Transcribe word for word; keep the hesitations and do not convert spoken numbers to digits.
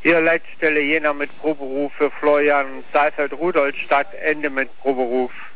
Hier Leitstelle Jena mit Proberuf für Florian Saalfeld Rudolstadt, Ende mit Proberuf.